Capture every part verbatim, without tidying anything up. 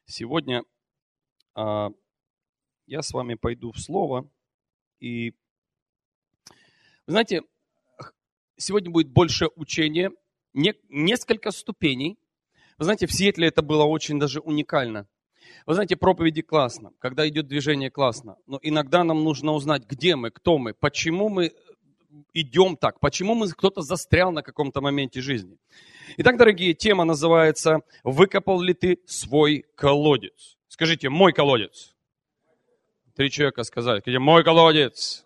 Сегодня а, я с вами пойду в Слово. И, вы знаете, сегодня будет больше учения, не, несколько ступеней. Вы знаете, в Сиэтле это было очень даже уникально. Вы знаете, проповеди классно, когда идет движение классно. Но иногда нам нужно узнать, где мы, кто мы, почему мы идем так, почему мы, кто-то застрял на каком-то моменте жизни. Итак, дорогие, тема называется «Выкопал ли ты свой колодец?» Скажите, мой колодец. Три человека сказали, скажите, мой колодец.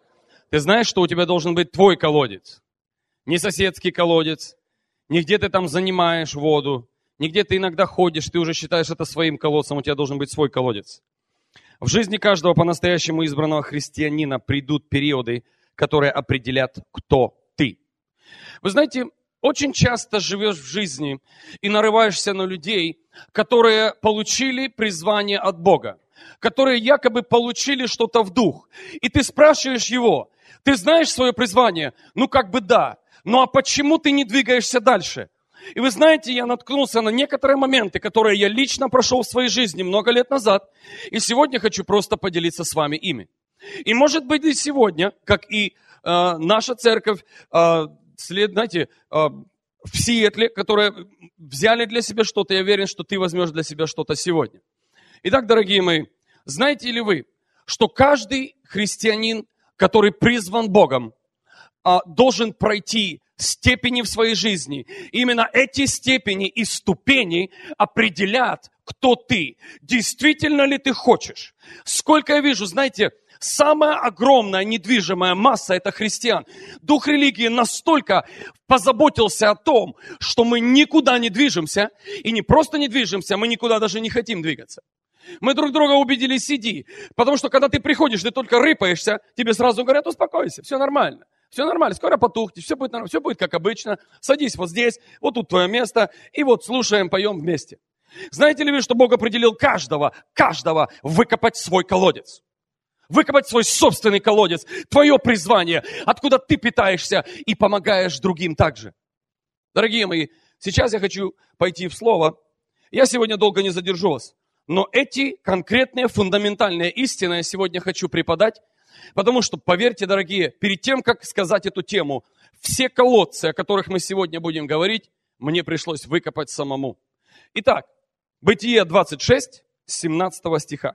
Ты знаешь, что у тебя должен быть твой колодец? Не соседский колодец, не где ты там занимаешь воду, не где ты иногда ходишь, ты уже считаешь это своим колодцем, у тебя должен быть свой колодец. В жизни каждого по-настоящему избранного христианина придут периоды, которые определят, кто ты. Вы знаете, очень часто живешь в жизни и нарываешься на людей, которые получили призвание от Бога, которые якобы получили что-то в дух. И ты спрашиваешь его, ты знаешь свое призвание? Ну как бы да, ну а почему ты не двигаешься дальше? И вы знаете, я наткнулся на некоторые моменты, которые я лично прошел в своей жизни много лет назад, и сегодня хочу просто поделиться с вами ими. И может быть и сегодня, как и э, наша церковь, э, след, знаете, э, в Сиэтле, которые взяли для себя что-то, я уверен, что ты возьмешь для себя что-то сегодня. Итак, дорогие мои, знаете ли вы, что каждый христианин, который призван Богом, э, должен пройти степени в своей жизни. Именно эти степени и ступени определят, кто ты. Действительно ли ты хочешь? Сколько я вижу, знаете, самая огромная недвижимая масса – это христиан. Дух религии настолько позаботился о том, что мы никуда не движемся, и не просто не движемся, мы никуда даже не хотим двигаться. Мы друг друга убедили, сиди, потому что когда ты приходишь, ты только рыпаешься, тебе сразу говорят, успокойся, все нормально. Все нормально, скоро потухнет, все будет нормально, все будет как обычно. Садись вот здесь, вот тут твое место, и вот слушаем, поем вместе. Знаете ли вы, что Бог определил каждого, каждого выкопать свой колодец? Выкопать свой собственный колодец, твое призвание, откуда ты питаешься и помогаешь другим также. Дорогие мои, сейчас я хочу пойти в Слово. Я сегодня долго не задержусь, но эти конкретные фундаментальные истины я сегодня хочу преподать. Потому что, поверьте, дорогие, перед тем, как сказать эту тему, все колодцы, о которых мы сегодня будем говорить, мне пришлось выкопать самому. Итак, Бытие двадцать шесть, семнадцатого стиха.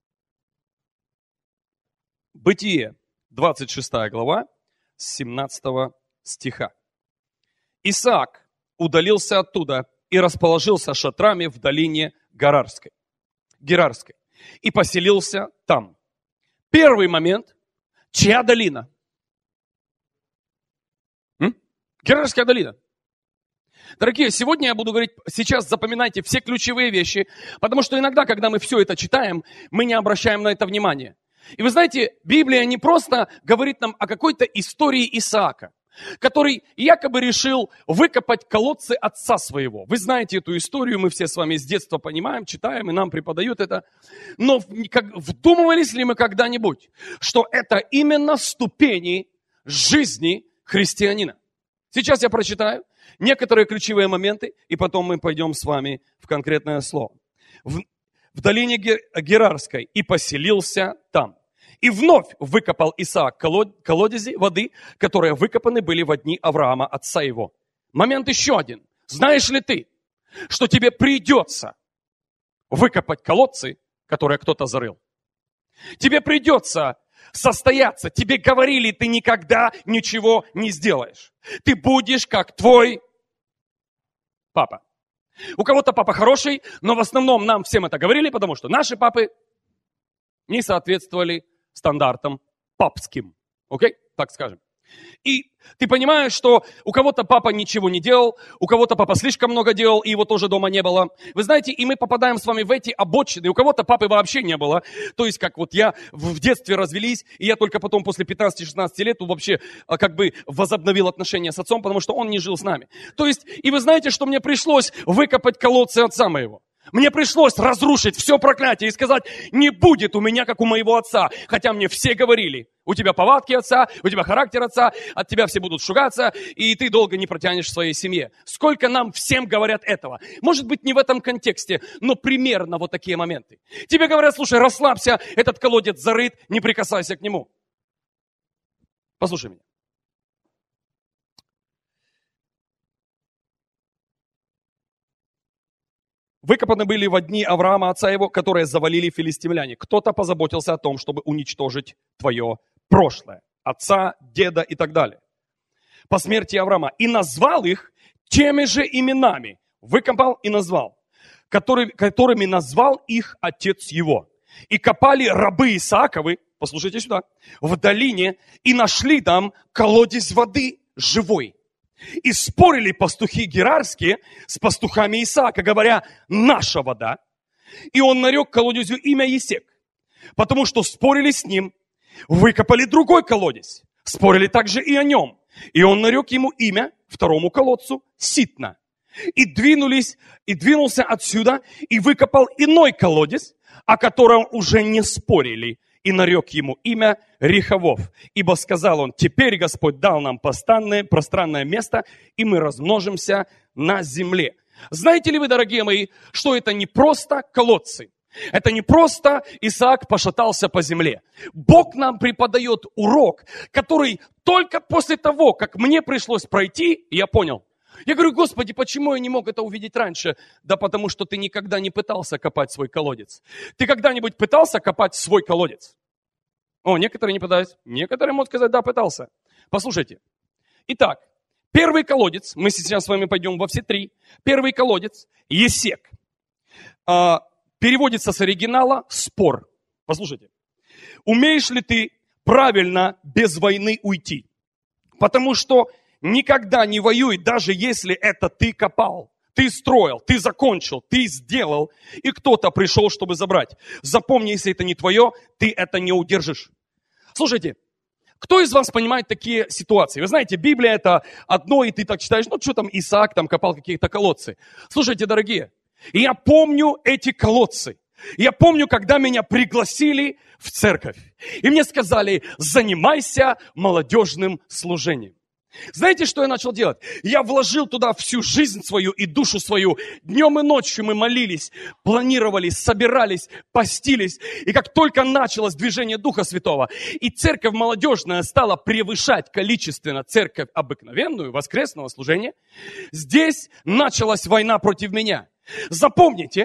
Бытие, двадцать шестая глава, семнадцатого стиха. Исаак удалился оттуда и расположился шатрами в долине Гарарской, Герарской и поселился там. Первый момент. Чья долина? М? Герарская долина. Дорогие, сегодня я буду говорить, сейчас запоминайте все ключевые вещи, потому что иногда, когда мы все это читаем, мы не обращаем на это внимания. И вы знаете, Библия не просто говорит нам о какой-то истории Исаака, который якобы решил выкопать колодцы отца своего. Вы знаете эту историю, мы все с вами с детства понимаем, читаем, и нам преподают это. Но как, вдумывались ли мы когда-нибудь, что это именно ступени жизни христианина? Сейчас я прочитаю некоторые ключевые моменты, и потом мы пойдем с вами в конкретное слово. В, в долине Герарской и поселился там. И вновь выкопал Исаак колодези воды, которые выкопаны были во дни Авраама, отца его. Момент еще один. Знаешь ли ты, что тебе придется выкопать колодцы, которые кто-то зарыл? Тебе придется состояться. Тебе говорили, ты никогда ничего не сделаешь. Ты будешь как твой папа. У кого-то папа хороший, но в основном нам всем это говорили, потому что наши папы не соответствовали стандартам папским. Окей? Так скажем. И ты понимаешь, что у кого-то папа ничего не делал, у кого-то папа слишком много делал, и его тоже дома не было. Вы знаете, и мы попадаем с вами в эти обочины. У кого-то папы вообще не было. То есть, как вот я в детстве развелись, и я только потом после пятнадцати-шестнадцати лет вообще как бы возобновил отношения с отцом, потому что он не жил с нами. То есть, и вы знаете, что мне пришлось выкопать колодцы отца моего. Мне пришлось разрушить все проклятие и сказать, не будет у меня, как у моего отца. Хотя мне все говорили, у тебя повадки отца, у тебя характер отца, от тебя все будут шугаться, и ты долго не протянешь в своей семье. Сколько нам всем говорят этого? Может быть, не в этом контексте, но примерно вот такие моменты. Тебе говорят, слушай, расслабься, этот колодец зарыт, не прикасайся к нему. Послушай меня. Выкопаны были во дни Авраама, отца его, которые завалили филистимляне. Кто-то позаботился о том, чтобы уничтожить твое прошлое. Отца, деда и так далее. По смерти Авраама. И назвал их теми же именами. Выкопал и назвал. Который, которыми назвал их отец его. И копали рабы Исааковы, послушайте сюда, в долине, и нашли там колодец воды живой. И спорили пастухи герарские с пастухами Исаака, говоря, наша вода. И он нарек колодезю имя Есек, потому что спорили с ним, выкопали другой колодец, спорили также и о нем. И он нарек ему имя второму колодцу Ситна. И двинулись, и двинулся отсюда, и выкопал иной колодец, о котором уже не спорили, и нарек ему имя Рехавов. Ибо сказал он, теперь Господь дал нам постоянное, пространное место, и мы размножимся на земле. Знаете ли вы, дорогие мои, что это не просто колодцы? Это не просто Исаак пошатался по земле. Бог нам преподает урок, который только после того, как мне пришлось пройти, я понял. Я говорю, Господи, почему я не мог это увидеть раньше? Да потому что ты никогда не пытался копать свой колодец. Ты когда-нибудь пытался копать свой колодец? О, некоторые не пытались. Некоторые могут сказать, да, пытался. Послушайте. Итак, первый колодец, мы сейчас с вами пойдем во все три. Первый колодец, Есек. А, переводится с оригинала спор. Послушайте. Умеешь ли ты правильно без войны уйти? Потому что никогда не воюй, даже если это ты копал, ты строил, ты закончил, ты сделал, и кто-то пришел, чтобы забрать. Запомни, если это не твое, ты это не удержишь. Слушайте, кто из вас понимает такие ситуации? Вы знаете, Библия это одно, и ты так читаешь, ну что там Исаак там копал какие-то колодцы. Слушайте, дорогие, я помню эти колодцы. Я помню, когда меня пригласили в церковь, и мне сказали, занимайся молодежным служением. Знаете, что я начал делать? Я вложил туда всю жизнь свою и душу свою. Днем и ночью мы молились, планировали, собирались, постились. И как только началось движение Духа Святого, и церковь молодежная стала превышать количественно церковь обыкновенную, воскресного служения, здесь началась война против меня. Запомните,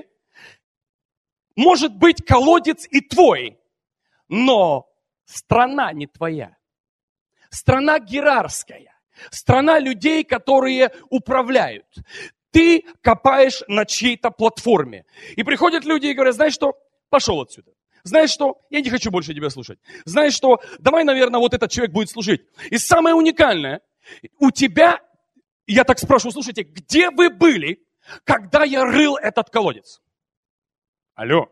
может быть колодец и твой, но страна не твоя. Страна герарская. Страна людей, которые управляют. Ты копаешь на чьей-то платформе. И приходят люди и говорят, знаешь что, пошел отсюда. Знаешь что, я не хочу больше тебя слушать. Знаешь что, давай, наверное, вот этот человек будет служить. И самое уникальное, у тебя, я так спрашиваю, слушайте, где вы были, когда я рыл этот колодец? Алло.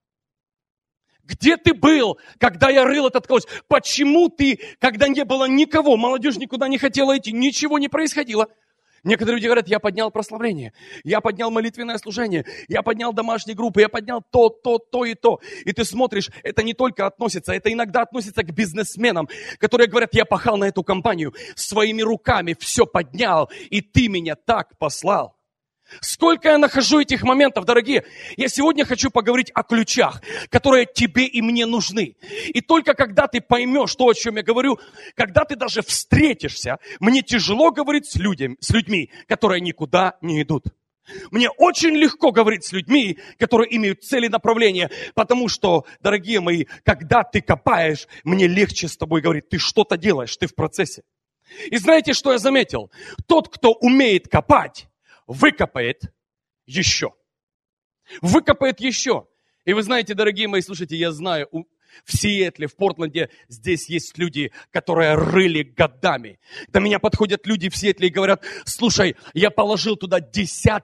Где ты был, когда я рыл этот колодец? Почему ты, когда не было никого, молодежь никуда не хотела идти, ничего не происходило? Некоторые люди говорят, я поднял прославление, я поднял молитвенное служение, я поднял домашние группы, я поднял то, то, то и то. И ты смотришь, это не только относится, это иногда относится к бизнесменам, которые говорят, я пахал на эту компанию, своими руками все поднял, и ты меня так послал. Сколько я нахожу этих моментов, дорогие. Я сегодня хочу поговорить о ключах, которые тебе и мне нужны. И только когда ты поймешь то, о чем я говорю, когда ты даже встретишься, мне тяжело говорить с людьми, с людьми, которые никуда не идут. Мне очень легко говорить с людьми, которые имеют цели и направления, потому что, дорогие мои, когда ты копаешь, мне легче с тобой говорить. Ты что-то делаешь, ты в процессе. И знаете, что я заметил? Тот, кто умеет копать, выкопает еще. Выкопает еще. И вы знаете, дорогие мои, слушайте, я знаю, в Сиэтле, в Портленде, здесь есть люди, которые рыли годами. До меня подходят люди в Сиэтле и говорят, слушай, я положил туда десятки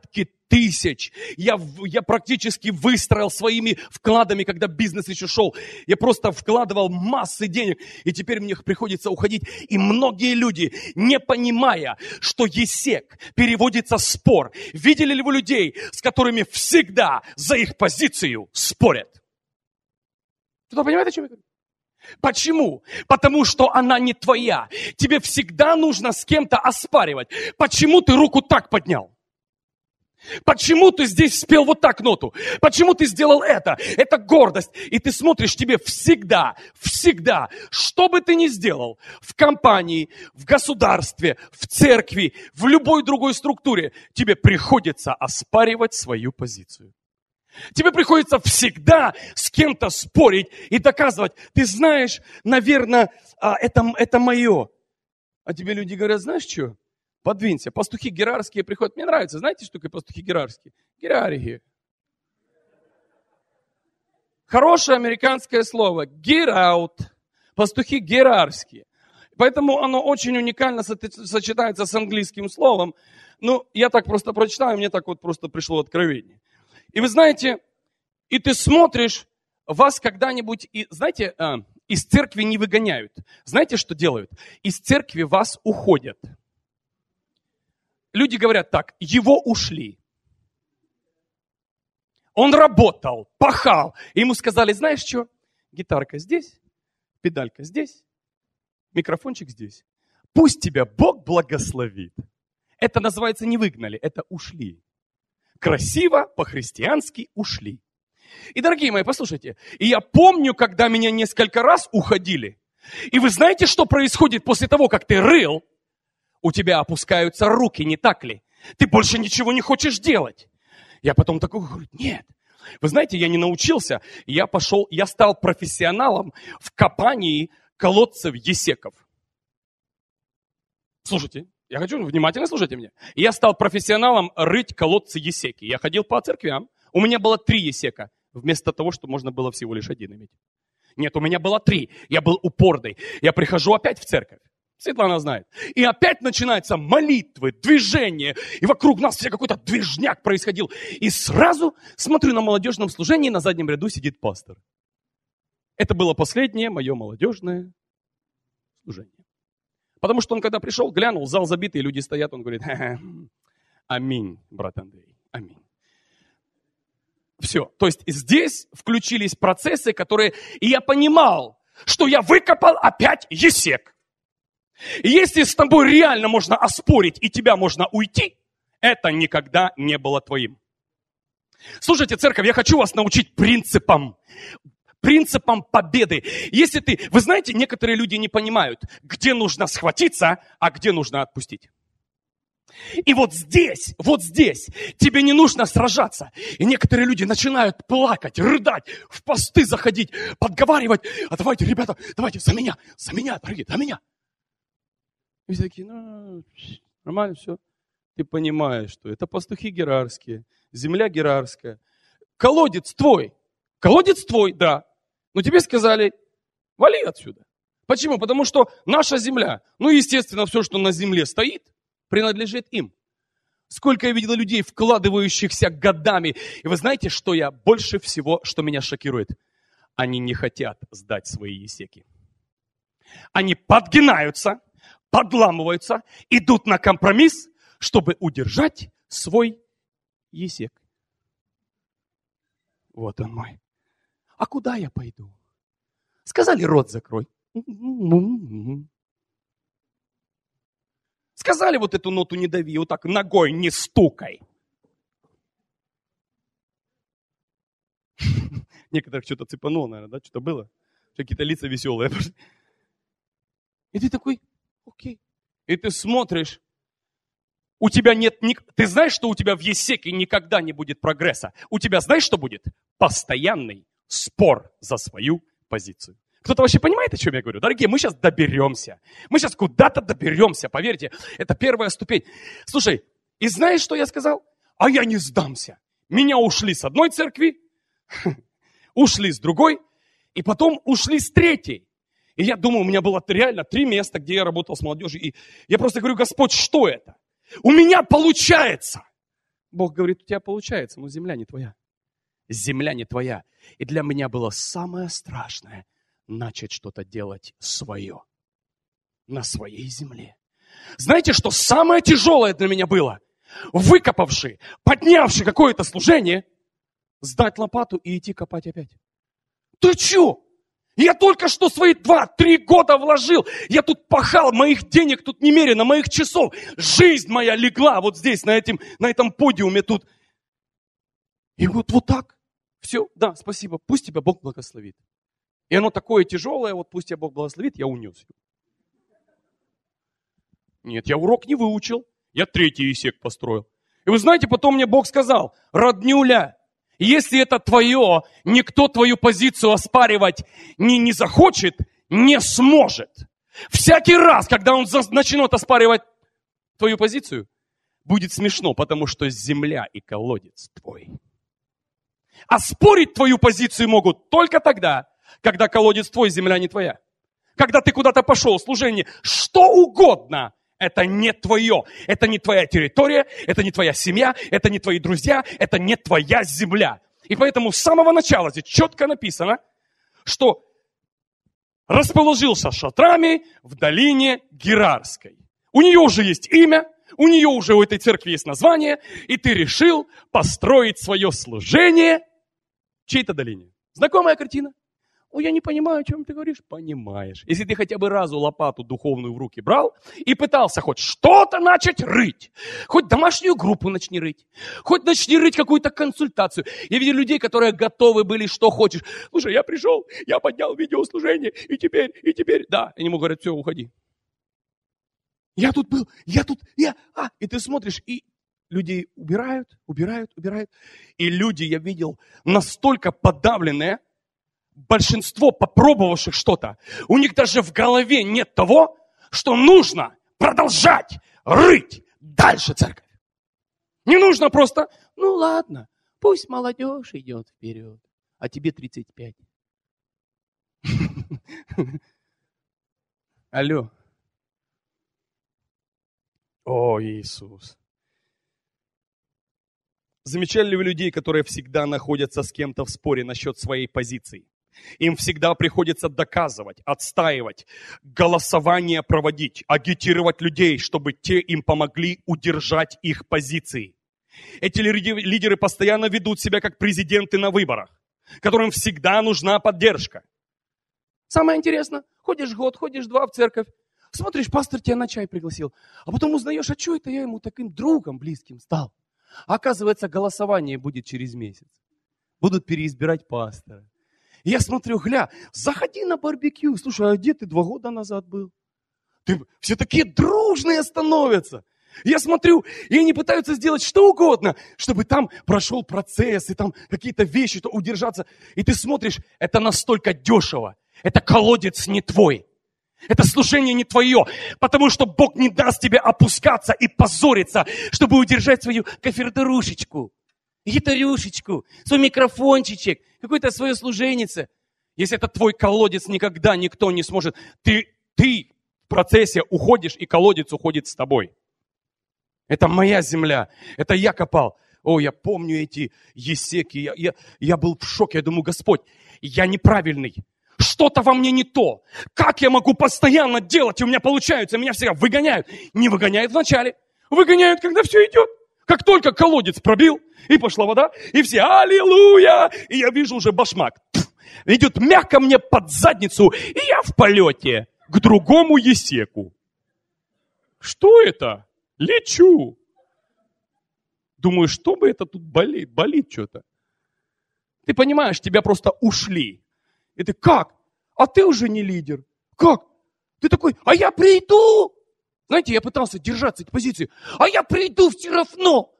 тысяч. Я, я практически выстроил своими вкладами, когда бизнес еще шел. Я просто вкладывал массы денег, и теперь мне приходится уходить. И многие люди, не понимая, что есек переводится спор. Видели ли вы людей, с которыми всегда за их позицию спорят? Кто-то понимает, о чем я говорю? Почему? Потому что она не твоя. Тебе всегда нужно с кем-то оспаривать. Почему ты руку так поднял? Почему ты здесь спел вот так ноту? Почему ты сделал это? Это гордость. И ты смотришь, тебе всегда, всегда, что бы ты ни сделал, в компании, в государстве, в церкви, в любой другой структуре, тебе приходится оспаривать свою позицию. Тебе приходится всегда с кем-то спорить и доказывать. Ты знаешь, наверное, это, это мое. А тебе люди говорят, знаешь что? Подвинься. Пастухи герарские приходят. Мне нравится. Знаете, что такое пастухи герарские? Герархи. Хорошее американское слово. Get out. Пастухи герарские. Поэтому оно очень уникально сочетается с английским словом. Ну, я так просто прочитаю, мне так вот просто пришло откровение. И вы знаете, и ты смотришь, вас когда-нибудь, и, знаете, из церкви не выгоняют. Знаете, что делают? Из церкви вас уходят. Люди говорят так, его ушли. Он работал, пахал. И ему сказали, знаешь что? Гитарка здесь, педалька здесь, микрофончик здесь. Пусть тебя Бог благословит. Это называется не выгнали, это ушли. Красиво, по-христиански ушли. И, дорогие мои, послушайте, и я помню, когда меня несколько раз уходили. И вы знаете, что происходит после того, как ты рыл? У тебя опускаются руки, не так ли? Ты больше ничего не хочешь делать. Я потом такой говорю, нет. Вы знаете, я не научился. Я пошел, я стал профессионалом в копании колодцев есеков. Слушайте. Я хочу, внимательно слушайте меня. Я стал профессионалом рыть колодцы есеки. Я ходил по церквям. У меня было три есека, вместо того, что можно было всего лишь один иметь. Нет, у меня было три. Я был упорный. Я прихожу опять в церковь. Светлана знает. И опять начинаются молитвы, движения. И вокруг нас все какой-то движняк происходил. И сразу смотрю на молодежном служении, на заднем ряду сидит пастор. Это было последнее мое молодежное служение. Потому что он, когда пришел, глянул, зал забитый, люди стоят, он говорит, ха-ха, аминь, брат Андрей, аминь. Все, то есть здесь включились процессы, которые, и я понимал, что я выкопал опять есек. И если с тобой реально можно оспорить, и тебя можно уйти, это никогда не было твоим. Слушайте, церковь, я хочу вас научить принципам. Принципом победы. Если ты, вы знаете, некоторые люди не понимают, где нужно схватиться, а где нужно отпустить. И вот здесь, вот здесь тебе не нужно сражаться. И некоторые люди начинают плакать, рыдать, в посты заходить, подговаривать. А давайте, ребята, давайте за меня, за меня, дорогие, за меня. И все такие, ну, нормально все. Ты понимаешь, что это пастухи герарские, земля герарская. Колодец твой. Колодец твой, да. Но тебе сказали, вали отсюда. Почему? Потому что наша земля, ну, естественно, все, что на земле стоит, принадлежит им. Сколько я видел людей, вкладывающихся годами. И вы знаете, что я больше всего, что меня шокирует? Они не хотят сдать свои есеки. Они подгинаются, подламываются, идут на компромисс, чтобы удержать свой есек. Вот он мой. А куда я пойду? Сказали, рот закрой. Сказали, вот эту ноту не дави, вот так ногой не стукай. Некоторых что-то цепануло, наверное, да, что-то было. Какие-то лица веселые. И ты такой, окей. И ты смотришь, у тебя нет... Ни... Ты знаешь, что у тебя в есеке никогда не будет прогресса? У тебя знаешь, что будет? Постоянный спор за свою позицию. Кто-то вообще понимает, о чем я говорю? Дорогие, мы сейчас доберемся. Мы сейчас куда-то доберемся, поверьте. Это первая ступень. Слушай, и знаешь, что я сказал? А я не сдамся. Меня ушли с одной церкви, ушли с другой, и потом ушли с третьей. И я думаю, у меня было реально три места, где я работал с молодежью. И я просто говорю, Господь, что это? У меня получается. Бог говорит, у тебя получается, но земля не твоя. Земля не твоя. И для меня было самое страшное начать что-то делать свое. На своей земле. Знаете, что самое тяжелое для меня было? Выкопавши, поднявши какое-то служение, сдать лопату и идти копать опять. Ты че? Я только что свои два-три года вложил. Я тут пахал, моих денег тут немерено, моих часов. Жизнь моя легла вот здесь, на, этом, на этом подиуме тут. И вот, вот так. Все, да, спасибо. Пусть тебя Бог благословит. И оно такое тяжелое, вот пусть тебя Бог благословит, я унес его. Нет, я урок не выучил. Я третий исек построил. И вы знаете, потом мне Бог сказал, роднюля, если это твое, никто твою позицию оспаривать не, не захочет, не сможет. Всякий раз, когда он за, начнет оспаривать твою позицию, будет смешно, потому что земля и колодец твой. Оспорить твою позицию могут только тогда, когда колодец твой, земля не твоя. Когда ты куда-то пошел, служение, что угодно, это не твое. Это не твоя территория, это не твоя семья, это не твои друзья, это не твоя земля. И поэтому с самого начала здесь четко написано, что расположился шатрами в долине Герарской. У нее уже есть имя, у нее уже у этой церкви есть название, и ты решил построить свое служение в чьей-то долине. Знакомая картина? Ой, я не понимаю, о чем ты говоришь. Понимаешь. Если ты хотя бы разу лопату духовную в руки брал и пытался хоть что-то начать рыть, хоть домашнюю группу начни рыть, хоть начни рыть какую-то консультацию. Я видел людей, которые готовы были, что хочешь. Слушай, я пришел, я поднял видеослужение, и теперь, и теперь. Да, они ему говорят, все, уходи. Я тут был, я тут, я, а, и ты смотришь, и людей убирают, убирают, убирают. И люди, я видел, настолько подавленные, большинство попробовавших что-то, у них даже в голове нет того, что нужно продолжать рыть дальше церковь. Не нужно просто, ну ладно, пусть молодежь идет вперед, а тебе тридцать пять. Алло. О, Иисус. Замечали ли вы людей, которые всегда находятся с кем-то в споре насчет своей позиции? Им всегда приходится доказывать, отстаивать, голосование проводить, агитировать людей, чтобы те им помогли удержать их позиции. Эти лидеры постоянно ведут себя как президенты на выборах, которым всегда нужна поддержка. Самое интересное, ходишь год, ходишь два в церковь, смотришь, пастор тебя на чай пригласил, а потом узнаешь, а что это я ему таким другом близким стал? А оказывается, голосование будет через месяц. Будут переизбирать пастора. И я смотрю, гля, заходи на барбекю. Слушай, а где ты два года назад был? Ты, все такие дружные становятся. Я смотрю, и они пытаются сделать что угодно, чтобы там прошел процесс, и там какие-то вещи, то удержаться. И ты смотришь, это настолько дешево. Это колодец не твой. Это служение не твое, потому что Бог не даст тебе опускаться и позориться, чтобы удержать свою кофердерушечку, гитарюшечку, свой микрофончичек, какое-то свое служенице. Если это твой колодец, никогда никто не сможет. Ты, ты в процессе уходишь, и колодец уходит с тобой. Это моя земля, это я копал. О, я помню эти есеки, я, я, я был в шоке, я думаю, Господь, я неправильный. Что-то во мне не то. Как я могу постоянно делать, и у меня получается, меня всегда выгоняют. Не выгоняют вначале, выгоняют, когда все идет. Как только колодец пробил, и пошла вода, и все аллилуйя, и я вижу уже башмак. Пфф, идет мягко мне под задницу, и я в полете к другому есеку. Что это? Лечу. Думаю, что бы это тут болит? Болит что-то. Ты понимаешь, тебя просто ушли. И ты как? А ты уже не лидер. Как? Ты такой, а я приду. Знаете, я пытался держаться этой позиции. А я приду все равно.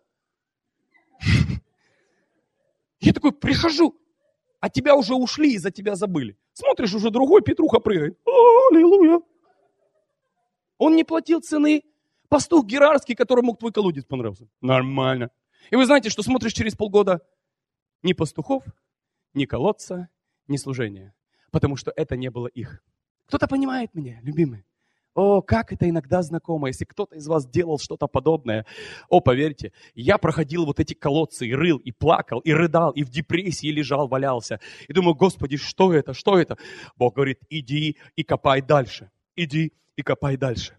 Я такой прихожу, а тебя уже ушли и за тебя забыли. Смотришь, уже другой Петруха прыгает. Аллилуйя. Он не платил цены. Пастух Герарский, который мог твой колодец понравился. Нормально. И вы знаете, что смотришь через полгода ни пастухов, ни колодца, ни служения. Потому что это не было их. Кто-то понимает меня, любимые. О, как это иногда знакомо, если кто-то из вас делал что-то подобное. О, поверьте, я проходил вот эти колодцы и рыл, и плакал, и рыдал, и в депрессии лежал, валялся. И думаю, Господи, что это, что это? Бог говорит, иди и копай дальше. Иди и копай дальше.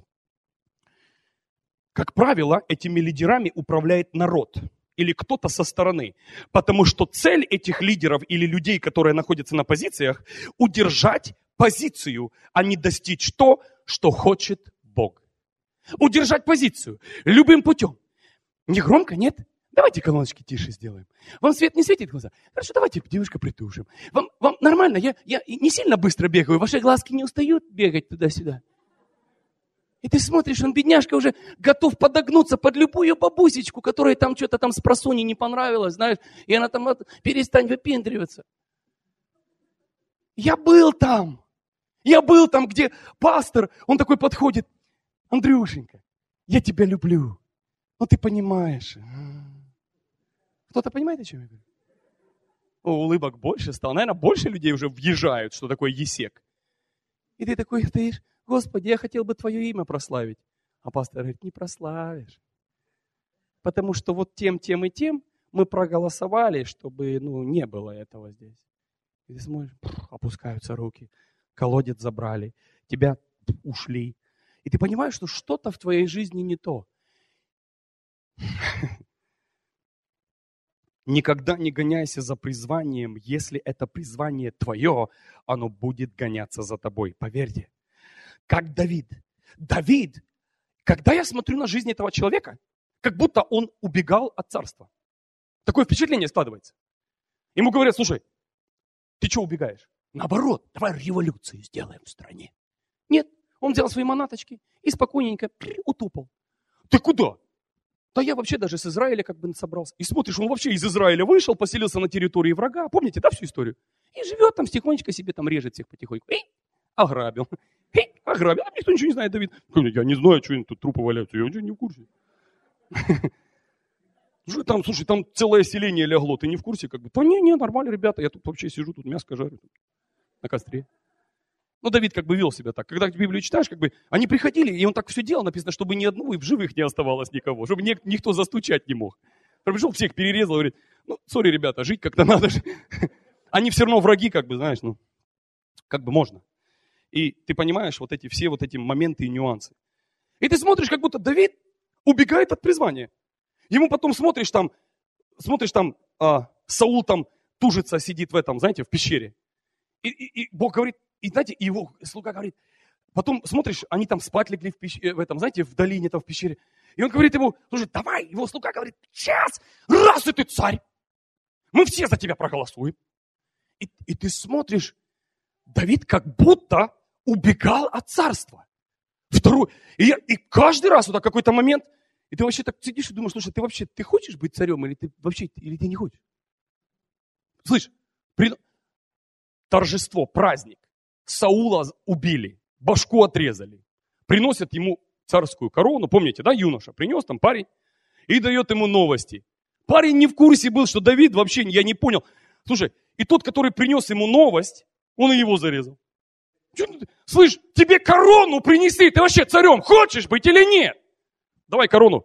Как правило, этими лидерами управляет народ или кто-то со стороны. Потому что цель этих лидеров или людей, которые находятся на позициях, удержать позицию, а не достичь то, что хочет Бог. Удержать позицию любым путем. Не громко, нет? Давайте колоночки тише сделаем. Вам свет не светит в глаза? Хорошо, давайте девушка притушим. Вам, вам нормально? Я, я не сильно быстро бегаю, ваши глазки не устают бегать туда-сюда. И ты смотришь, он, бедняжка, уже готов подогнуться под любую бабусечку, которая там что-то там с просони не понравилось, знаешь, и она там, перестань выпендриваться. Я был там. Я был там, где пастор, он такой подходит. Андрюшенька, я тебя люблю. Ну ты понимаешь. Кто-то понимает, о чем я говорю? О, улыбок больше стало. Наверное, больше людей уже въезжают, что такое есек. И ты такой стоишь, Господи, я хотел бы Твое имя прославить. А пастор говорит, не прославишь. Потому что вот тем, тем и тем мы проголосовали, чтобы ну, не было этого здесь. И ты смотришь, опускаются руки, колодец забрали, тебя ушли. И ты понимаешь, что что-то в твоей жизни не то. Никогда не гоняйся за призванием, если это призвание твое, оно будет гоняться за тобой. Поверьте. Как Давид. Давид, когда я смотрю на жизнь этого человека, как будто он убегал от царства. Такое впечатление складывается. Ему говорят, слушай, ты что убегаешь? Наоборот, давай революцию сделаем в стране. Нет, он взял свои манаточки и спокойненько утопал. Ты куда? Да я вообще даже с Израиля как бы собрался. И смотришь, он вообще из Израиля вышел, поселился на территории врага. Помните, да, всю историю? И живет там тихонечко себе, там режет всех потихоньку. Эй, ограбил. Эй, ограбил. А никто ничего не знает, Давид. Я не знаю, что тут трупы валяются. Я вообще не в курсе. Там, слушай, там целое селение легло. Ты не в курсе? Как бы? Да не, не, нормально, ребята. Я тут вообще сижу, тут мяско жарю на костре. Ну, Давид как бы вел себя так. Когда Библию читаешь, как бы они приходили, и он так все делал, написано, чтобы ни одного и в живых не оставалось никого, чтобы ни, никто застучать не мог. Пришел, всех перерезал, говорит, ну, сори, ребята, жить как-то надо же. Они все равно враги, как бы, знаешь, ну, как бы можно. И ты понимаешь вот эти все вот эти моменты и нюансы. И ты смотришь, как будто Давид убегает от призвания. Ему потом смотришь там, смотришь там, а, Саул там тужится, сидит в этом, знаете, в пещере. И, и, и Бог говорит, и знаете, и его слуга говорит, потом смотришь, они там спать легли в, пещ... в этом, знаете, в долине, там в пещере. И он говорит ему, слушай, давай, его слуга говорит, сейчас, раз и ты царь, мы все за тебя проголосуем. И, и ты смотришь, Давид как будто убегал от царства. Второй. И, я, и каждый раз вот так какой-то момент, и ты вообще так сидишь и думаешь, слушай, ты вообще, ты хочешь быть царем или ты вообще, или ты не хочешь? Слышь, при... торжество, праздник. Саула убили, башку отрезали. Приносят ему царскую корону. Помните, да, юноша? Принес там парень и дает ему новости. Парень не в курсе был, что Давид вообще, я не понял. Слушай, и тот, который принес ему новость, он и его зарезал. Слышь, тебе корону принесли, ты вообще царем хочешь быть или нет? Давай корону.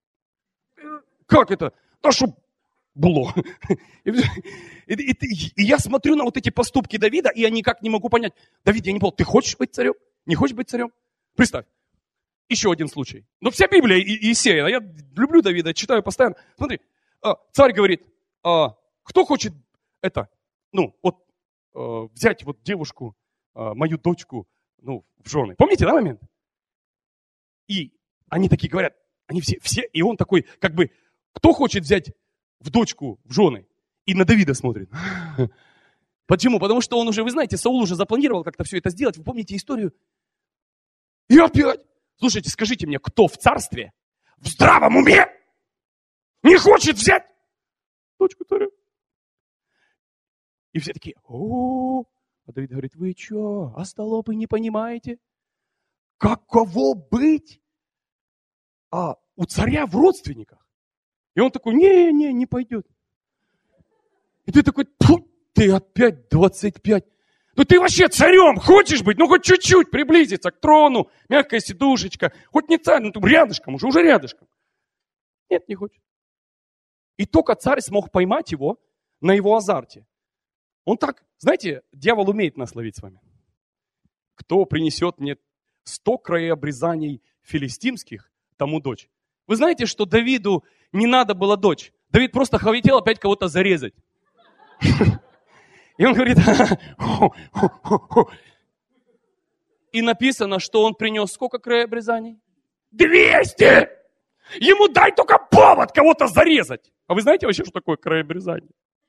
Как это? Да чтоб было. И, и, и, и я смотрю на вот эти поступки Давида, и я никак не могу понять. Давид, я не понял, ты хочешь быть царем? Не хочешь быть царем? Представь. Еще один случай. Но вся Библия Иисея, я люблю Давида, читаю постоянно. Смотри, царь говорит, кто хочет это, ну, вот взять вот девушку, мою дочку, ну, в жены. Помните, да, момент? И они такие говорят, они все, все, и он такой, как бы, кто хочет взять в дочку, в жены, и на Давида смотрит. Почему? Потому что он уже, вы знаете, Саул уже запланировал как-то все это сделать. Вы помните историю? И опять. Слушайте, скажите мне, кто в царстве, в здравом уме, не хочет взять дочку царя? И все такие, о, а Давид говорит, вы что, остолопы не понимаете? Каково быть а, у царя в родственниках? И он такой, не, не, не пойдет. И ты такой, ты опять двадцать пять. То Ну ты вообще царем хочешь быть? Ну хоть чуть-чуть приблизиться к трону, мягкая сидушечка. Хоть не царь, ну ты рядышком уже, уже рядышком. Нет, не хочет. И только царь смог поймать его на его азарте. Он так, знаете, дьявол умеет нас ловить с вами. Кто принесет мне сто краеобрезаний филистимских, тому дочь. Вы знаете, что Давиду не надо было дочь. Давид просто хотел опять кого-то зарезать. И он говорит, и написано, что он принес сколько краеобрезаний? двести! Ему дай только повод кого-то зарезать. А вы знаете вообще, что такое краеобрезание?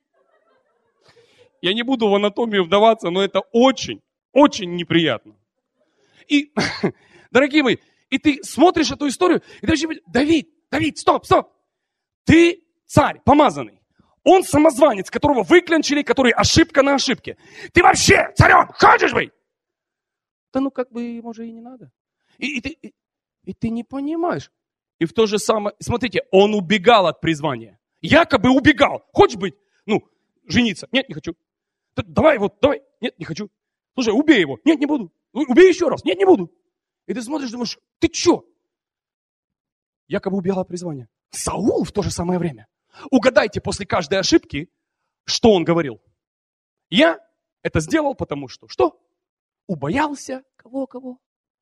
Я не буду в анатомию вдаваться, но это очень, очень неприятно. И, дорогие мои, и ты смотришь эту историю, и ты вообще, Давид, Давид, стоп, стоп. Ты царь, помазанный. Он самозванец, которого выклянчили, который ошибка на ошибке. Ты вообще царем хочешь быть? Да ну как бы ему же и не надо. И, и, ты, и, и ты не понимаешь. И в то же самое, смотрите, он убегал от призвания. Якобы убегал. Хочешь быть, ну, жениться? Нет, не хочу. Давай вот, давай. Нет, не хочу. Слушай, убей его. Нет, не буду. Убей еще раз. Нет, не буду. И ты смотришь, думаешь, ты че? Якобы убегал от призвания. Саул в то же самое время. Угадайте после каждой ошибки, что он говорил. Я это сделал, потому что что? Убоялся кого-кого?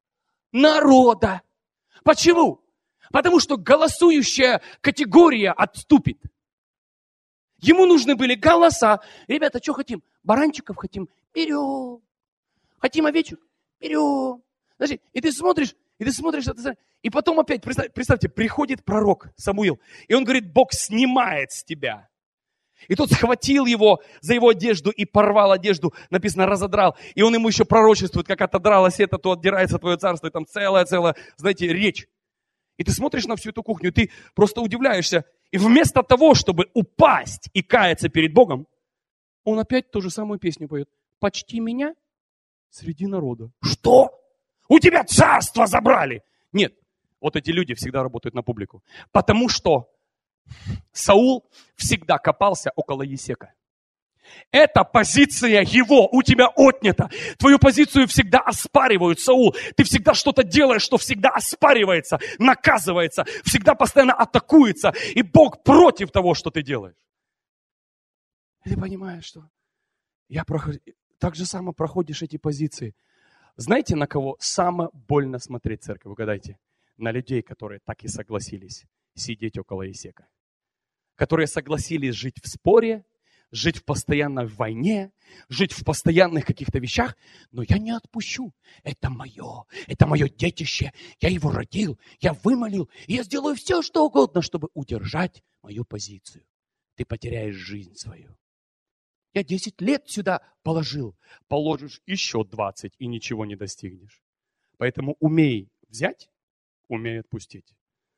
Народа. Почему? Потому что голосующая категория отступит. Ему нужны были голоса. Ребята, что хотим? Баранчиков хотим? Берем. Хотим овечек? Берем. Значит, и ты смотришь, и ты смотришь, и потом опять, представьте, представьте, приходит пророк Самуил, и он говорит, Бог снимает с тебя. И тот схватил его за его одежду и порвал одежду, написано, разодрал. И он ему еще пророчествует, как отодралось это, то отдирается твое царство, и там целая-целая, знаете, речь. И ты смотришь на всю эту кухню, и ты просто удивляешься. И вместо того, чтобы упасть и каяться перед Богом, он опять ту же самую песню поет. «Почти меня среди народа». Что? У тебя царство забрали. Нет, вот эти люди всегда работают на публику. Потому что Саул всегда копался около Есека. Эта позиция его у тебя отнята. Твою позицию всегда оспаривают, Саул. Ты всегда что-то делаешь, что всегда оспаривается, наказывается, всегда постоянно атакуется. И Бог против того, что ты делаешь. И ты понимаешь, что я прохожу, так же само проходишь эти позиции. Знаете, на кого самое больно смотреть церковь? Угадайте. На людей, которые так и согласились сидеть около Есека. Которые согласились жить в споре, жить в постоянной войне, жить в постоянных каких-то вещах. Но я не отпущу. Это мое. Это мое детище. Я его родил. Я вымолил. И я сделаю все, что угодно, чтобы удержать мою позицию. Ты потеряешь жизнь свою. Я десять лет сюда положил. Положишь еще двадцать и ничего не достигнешь. Поэтому умей взять, умей отпустить.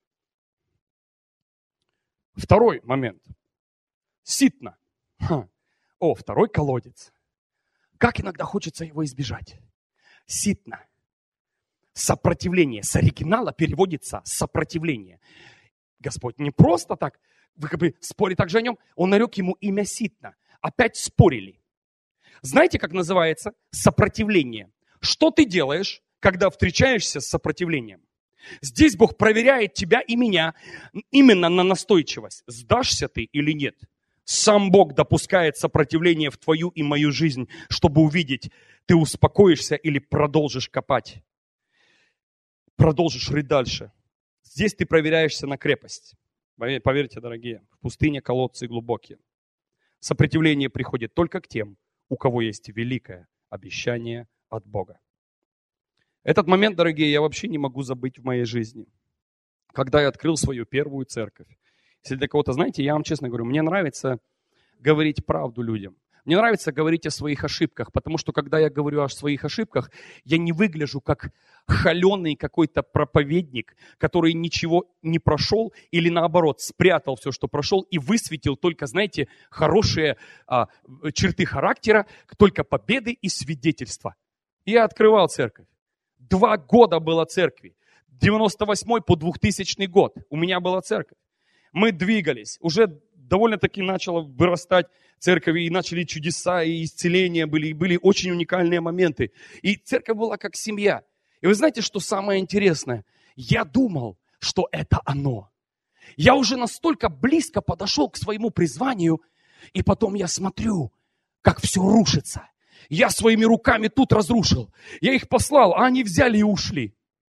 Второй момент. Ситно. Ха. О, второй колодец. Как иногда хочется его избежать. Ситно. Сопротивление. С оригинала переводится сопротивление. Господь не просто так, вы как бы спорили также о нем, он нарек ему имя Ситно. Опять спорили. Знаете, как называется? Сопротивление. Что ты делаешь, когда встречаешься с сопротивлением? Здесь Бог проверяет тебя и меня именно на настойчивость. Сдашься ты или нет? Сам Бог допускает сопротивление в твою и мою жизнь, чтобы увидеть, ты успокоишься или продолжишь копать. Продолжишь рыть дальше. Здесь ты проверяешься на крепость. Поверьте, дорогие, в пустыне колодцы глубокие. Сопротивление приходит только к тем, у кого есть великое обещание от Бога. Этот момент, дорогие, я вообще не могу забыть в моей жизни. Когда я открыл свою первую церковь. Если для кого-то, знаете, я вам честно говорю, мне нравится говорить правду людям. Мне нравится говорить о своих ошибках, потому что когда я говорю о своих ошибках, я не выгляжу как холеный какой-то проповедник, который ничего не прошел или наоборот спрятал все, что прошел и высветил только, знаете, хорошие а, черты характера, только победы и свидетельства. Я открывал церковь. Два года было церкви. девяносто восьмой по двухтысячный год у меня была церковь. Мы двигались. Уже довольно-таки начала вырастать церковь, и начали чудеса, и исцеления были, и были очень уникальные моменты. И церковь была как семья. И вы знаете, что самое интересное? Я думал, что это оно. Я уже настолько близко подошел к своему призванию, и потом я смотрю, как все рушится. Я своими руками тут разрушил. Я их послал, а они взяли и ушли.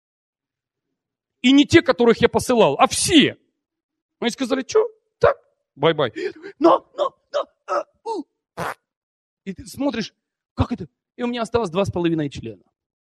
И не те, которых я посылал, а все. Они сказали, что? Так, бай-бай. Но, но, но, а, у. И ты смотришь, как это? И у меня осталось два с половиной члена.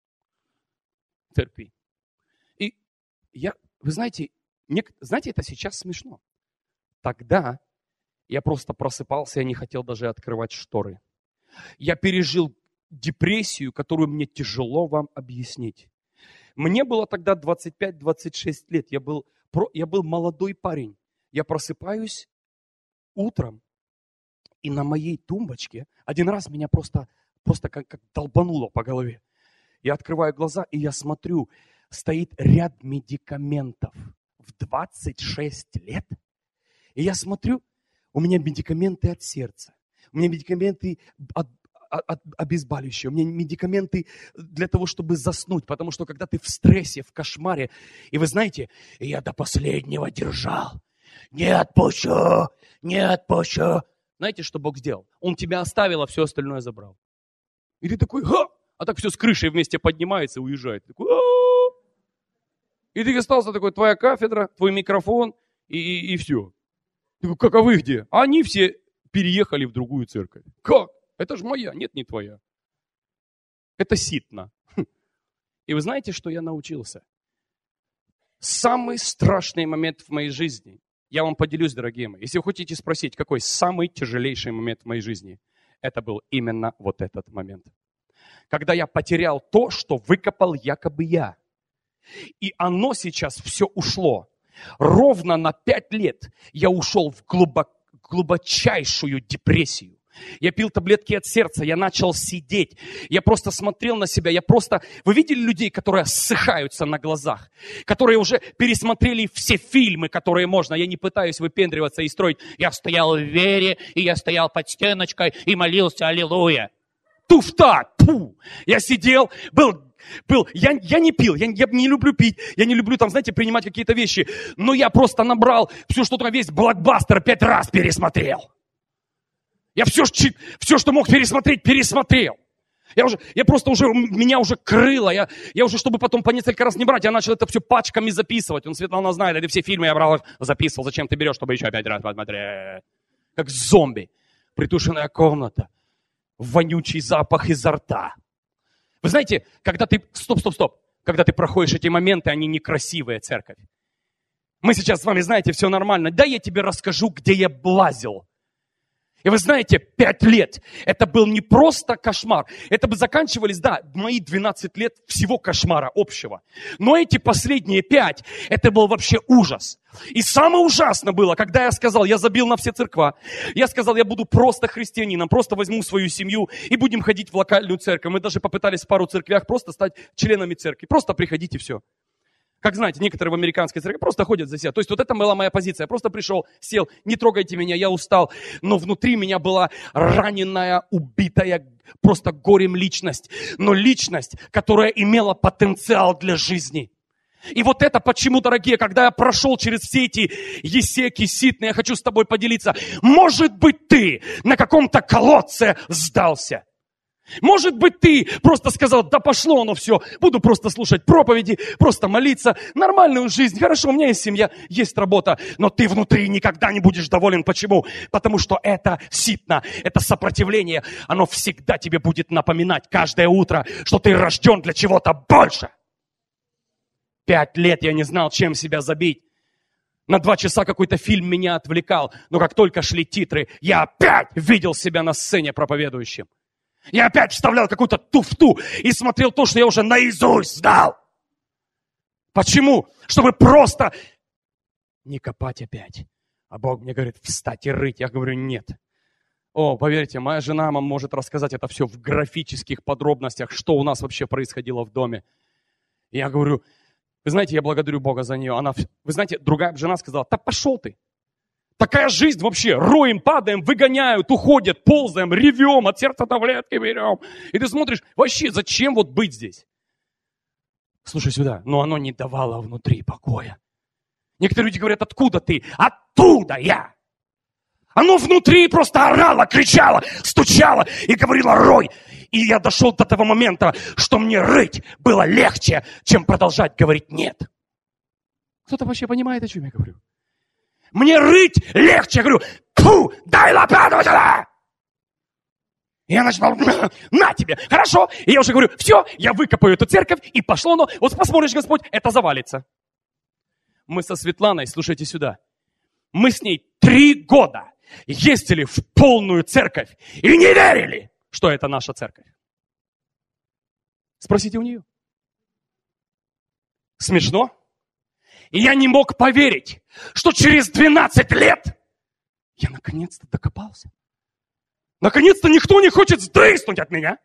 Терпи. И я, вы знаете, не, знаете, это сейчас смешно. Тогда я просто просыпался, я не хотел даже открывать шторы. Я пережил депрессию, которую мне тяжело вам объяснить. Мне было тогда двадцать пять - двадцать шесть лет. Я был, я был молодой парень. Я просыпаюсь утром, и на моей тумбочке один раз меня просто, просто как, как долбануло по голове. Я открываю глаза, и я смотрю, стоит ряд медикаментов в двадцать шесть лет. И я смотрю, у меня медикаменты от сердца, у меня медикаменты от, от, от обезболивающие, у меня медикаменты для того, чтобы заснуть, потому что когда ты в стрессе, в кошмаре, и вы знаете, я до последнего держал, не отпущу, не отпущу. Знаете, что Бог сделал? Он тебя оставил, а все остальное забрал. И ты такой, ха! А так все с крышей вместе поднимается и уезжает. Такой, а-а-а! И ты остался такой, твоя кафедра, твой микрофон и, и, и все. Ты такой, как, а вы где? А они все переехали в другую церковь. Как? Это же моя. Нет, не твоя. Это ситно. И вы знаете, что я научился? Самый страшный момент в моей жизни, я вам поделюсь, дорогие мои. Если вы хотите спросить, какой самый тяжелейший момент в моей жизни, это был именно вот этот момент. Когда я потерял то, что выкопал якобы я. И оно сейчас все ушло. Ровно на пять лет я ушел в глубок, глубочайшую депрессию. Я пил таблетки от сердца, я начал сидеть. Я просто смотрел на себя, я просто... Вы видели людей, которые ссыхаются на глазах? Которые уже пересмотрели все фильмы, которые можно. Я не пытаюсь выпендриваться и строить. Я стоял в вере, и я стоял под стеночкой и молился, аллилуйя. Туфта! Пу! Я сидел, был... Был, я, я не пил, я, я не люблю пить, я не люблю там, знаете, принимать какие-то вещи, но я просто набрал все, что там, весь блокбастер пять раз пересмотрел. Я все, все, что мог пересмотреть, пересмотрел. Я, уже, я просто уже, меня уже крыло, я, я уже, чтобы потом по несколько раз не брать, я начал это все пачками записывать. Он, Светлана, знает, это все фильмы я брал, записывал, зачем ты берешь, чтобы еще пять раз посмотреть. Как зомби, притушенная комната, вонючий запах изо рта. Вы знаете, когда ты... Стоп, стоп, стоп. Когда ты проходишь эти моменты, они некрасивые, церковь. Мы сейчас с вами, знаете, все нормально. Да, я тебе расскажу, где я блазил. И вы знаете, пять лет, это был не просто кошмар. Это бы заканчивались, да, мои двенадцать лет всего кошмара общего. Но эти последние пять, это был вообще ужас. И самое ужасное было, когда я сказал, я забил на все церква. Я сказал, я буду просто христианином, просто возьму свою семью и будем ходить в локальную церковь. Мы даже попытались в пару церквях просто стать членами церкви. Просто приходите, все. Как знаете, некоторые в американской церкви просто ходят за себя. То есть вот это была моя позиция. Я просто пришел, сел, не трогайте меня, я устал. Но внутри меня была раненая, убитая, просто горем личность. Но личность, которая имела потенциал для жизни. И вот это почему, дорогие, когда я прошел через все эти есеки, ситные, я хочу с тобой поделиться. Может быть, ты на каком-то колодце сдался. Может быть, ты просто сказал, да пошло оно все, буду просто слушать проповеди, просто молиться, нормальную жизнь, хорошо, у меня есть семья, есть работа, но ты внутри никогда не будешь доволен. Почему? Потому что это ситно, это сопротивление, оно всегда тебе будет напоминать каждое утро, что ты рожден для чего-то больше. Пять лет я не знал, чем себя забить. На два часа какой-то фильм меня отвлекал, но как только шли титры, я опять видел себя на сцене проповедующим. Я опять вставлял какую-то туфту и смотрел то, что я уже наизусть знал. Почему? Чтобы просто не копать опять. А Бог мне говорит, встать и рыть. Я говорю, нет. О, поверьте, моя жена вам может рассказать это все в графических подробностях, что у нас вообще происходило в доме. Я говорю, вы знаете, я благодарю Бога за нее. Она, вы знаете, другая жена сказала, да пошел ты. Такая жизнь вообще. Роем, падаем, выгоняют, уходят, ползаем, ревем, от сердца таблетки берем. И ты смотришь, вообще, зачем вот быть здесь? Слушай сюда, но оно не давало внутри покоя. Некоторые люди говорят, откуда ты? Оттуда я. Оно внутри просто орало, кричало, стучало и говорило, рой. И я дошел до того момента, что мне рыть было легче, чем продолжать говорить нет. Кто-то вообще понимает, о чем я говорю? Мне рыть легче, я говорю, фу, дай лопату сюда. И я начинал, на тебе, хорошо. И я уже говорю, все, я выкопаю эту церковь, и пошло оно. Вот посмотришь, Господь, это завалится. Мы со Светланой, слушайте сюда, мы с ней три года ездили в полную церковь и не верили, что это наша церковь. Спросите у нее. Смешно? И я не мог поверить, что через двенадцать лет я наконец-то докопался. Наконец-то никто не хочет сдрыснуть от меня.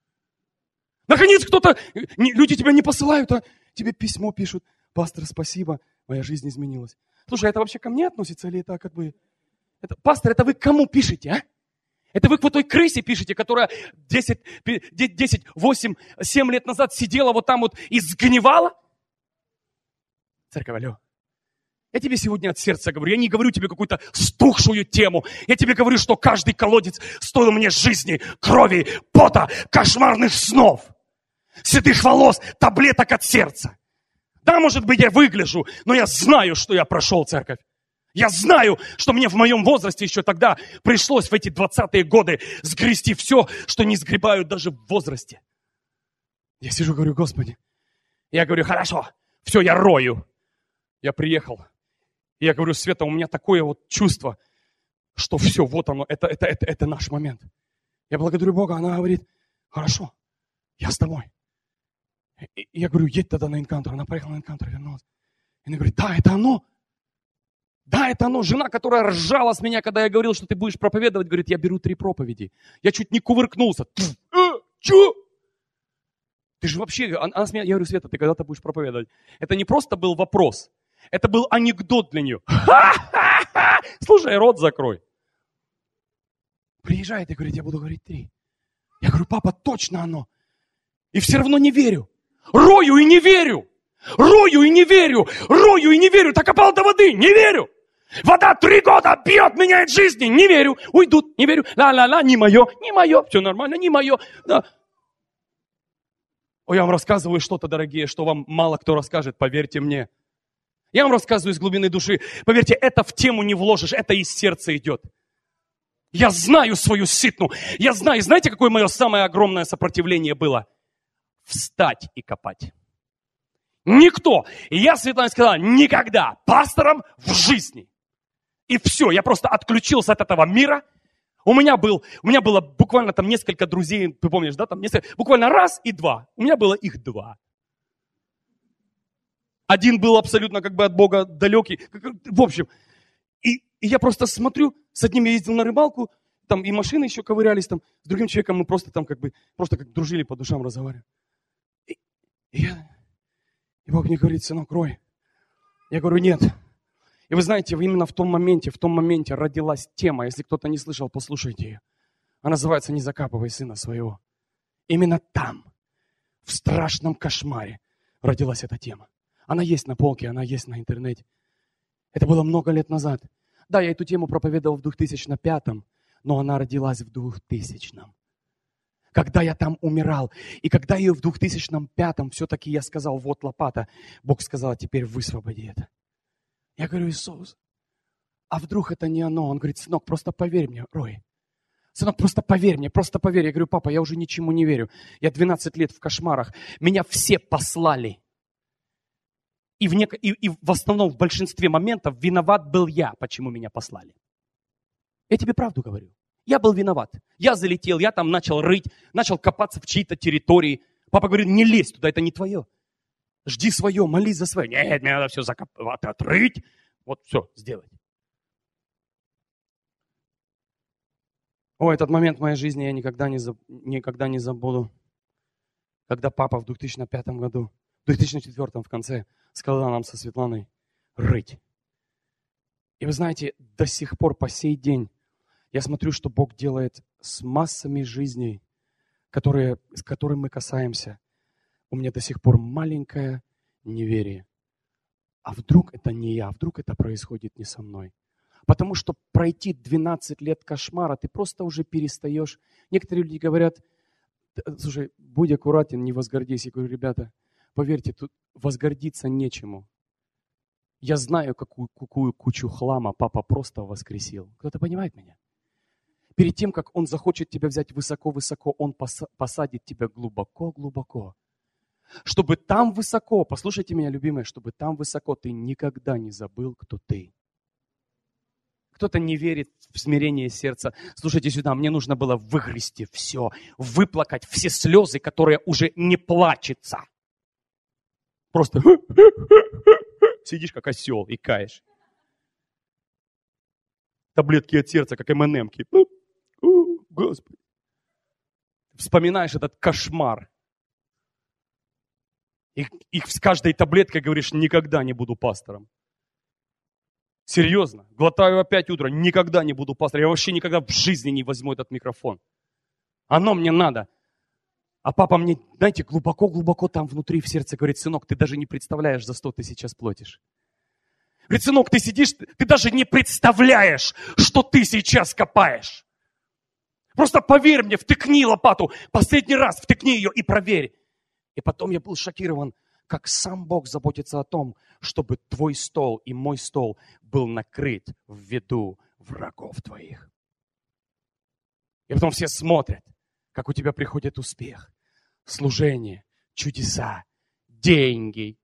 Наконец кто-то, люди тебя не посылают, а тебе письмо пишут. Пастор, спасибо, моя жизнь изменилась. Слушай, это вообще ко мне относится или это как бы... Это, пастор, это вы к кому пишете, а? Это вы к вот той крысе пишете, которая десять, десять, восемь, семь лет назад сидела вот там вот и сгнивала? Церковь, алло. Я тебе сегодня от сердца говорю, я не говорю тебе какую-то стухшую тему. Я тебе говорю, что каждый колодец стоил мне жизни, крови, пота, кошмарных снов, седых волос, таблеток от сердца. Да, может быть, я выгляжу, но я знаю, что я прошел, церковь. Я знаю, что мне в моем возрасте еще тогда пришлось в эти двадцатые годы сгрести все, что не сгребают даже в возрасте. Я сижу, говорю, Господи. Я говорю, хорошо, все, я рою. Я приехал. И я говорю, Света, у меня такое вот чувство, что все, вот оно, это, это, это, это наш момент. Я благодарю Бога, она говорит, хорошо, я с тобой. И я говорю, едь тогда на энкаунтер. Она поехала на энкаунтер, вернулась. И она говорит, да, это оно. Да, это оно. Жена, которая ржала с меня, когда я говорил, что ты будешь проповедовать, говорит, я беру три проповеди. Я чуть не кувыркнулся. Э, чё? Ты же вообще... Она с меня, я говорю, Света, ты когда-то будешь проповедовать. Это не просто был вопрос. Это был анекдот для нее. Слушай, рот закрой. Приезжает и говорит, я буду говорить три. Я говорю, папа, точно оно. И все равно не верю. Рою и не верю. Рою и не верю. Рою и не верю. Так опал до воды. Не верю. Вода три года бьет, меняет жизни. Не верю. Уйдут. Не верю. Ла-ла-ла. Не мое. Не мое. Все нормально. Не мое. Да. Ой, я вам рассказываю что-то, дорогие, что вам мало кто расскажет. Поверьте мне. Я вам рассказываю из глубины души. Поверьте, это в тему не вложишь. Это из сердца идет. Я знаю свою ситну. Я знаю. Знаете, какое мое самое огромное сопротивление было? Встать и копать. Никто. И я, Светлана, сказала, никогда пастором в жизни. И все, я просто отключился от этого мира. У меня, был, у меня было буквально там несколько друзей, ты помнишь, да? Там несколько, буквально раз и два. У меня было их два. Один был абсолютно как бы от Бога далекий. В общем, и, и я просто смотрю, с одним я ездил на рыбалку, там и машины еще ковырялись, там, с другим человеком мы просто там как бы, просто как дружили, по душам разговаривали. И, и, я, и Бог мне говорит, сынок, рой. Я говорю, нет. И вы знаете, именно в том моменте, в том моменте родилась тема, если кто-то не слышал, послушайте ее. Она называется «Не закапывай сына своего». Именно там, в страшном кошмаре, родилась эта тема. Она есть на полке, она есть на интернете. Это было много лет назад. Да, я эту тему проповедовал в две тысячи пятом, но она родилась в двухтысячном. Когда я там умирал. И когда ее в две тысячи пятом все-таки я сказал, вот лопата, Бог сказал, теперь высвободи это. Я говорю, Иисус, а вдруг это не оно? Он говорит, сынок, просто поверь мне, Рой. Сынок, просто поверь мне, просто поверь. Я говорю, папа, я уже ничему не верю. Я двенадцать лет в кошмарах. Меня все послали. И в, нек... и, и в основном, в большинстве моментов виноват был я, почему меня послали. Я тебе правду говорю. Я был виноват. Я залетел, я там начал рыть, начал копаться в чьей-то территории. Папа говорит, не лезь туда, это не твое. Жди свое, молись за свое. Нет, мне надо все закопать, отрыть. Вот все, сделать. О, этот момент в моей жизни я никогда не, заб... никогда не забуду. Когда папа в две тысячи пятом году, в две тысячи четвёртом в конце, сказал нам со Светланой рыть. И вы знаете, до сих пор, по сей день, я смотрю, что Бог делает с массами жизней, которые, с которыми мы касаемся. У меня до сих пор маленькое неверие. А вдруг это не я, вдруг это происходит не со мной? Потому что пройти двенадцать лет кошмара, ты просто уже перестаешь. Некоторые люди говорят, слушай, будь аккуратен, не возгордись. Я говорю, ребята, поверьте, тут возгордиться нечему. Я знаю, какую, какую кучу хлама папа просто воскресил. Кто-то понимает меня? Перед тем, как он захочет тебя взять высоко-высоко, он посадит тебя глубоко-глубоко. Чтобы там высоко, послушайте меня, любимые, чтобы там высоко ты никогда не забыл, кто ты. Кто-то не верит в смирение сердца. Слушайте сюда, мне нужно было выгрести все, выплакать все слезы, которые уже не плачутся. Просто сидишь как осел и каешь. Таблетки от сердца, как эм энд эмки. Господи. Вспоминаешь этот кошмар. И, и с каждой таблеткой говоришь, никогда не буду пастором. Серьезно. Глотаю опять утро, никогда не буду пастором. Я вообще никогда в жизни не возьму этот микрофон. Оно мне надо. А папа мне, знаете, глубоко-глубоко там внутри в сердце говорит, сынок, ты даже не представляешь, за что ты сейчас платишь. Говорит, сынок, ты сидишь, ты даже не представляешь, что ты сейчас копаешь. Просто поверь мне, втыкни лопату, последний раз втыкни ее и проверь. И потом я был шокирован, как сам Бог заботится о том, чтобы твой стол и мой стол был накрыт в виду врагов твоих. И потом все смотрят, как у тебя приходит успех, служение, чудеса, деньги.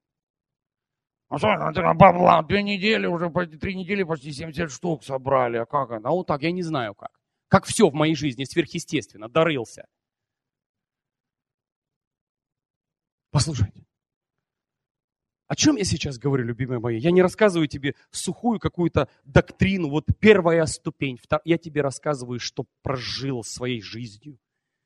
А что, бабла, две недели, уже три недели почти семьдесят штук собрали. А как это? А вот так, я не знаю как. Как все в моей жизни сверхъестественно, дарился. Послушайте. О чем я сейчас говорю, любимые мои? Я не рассказываю тебе сухую какую-то доктрину. Вот первая ступень. Я тебе рассказываю, что прожил своей жизнью.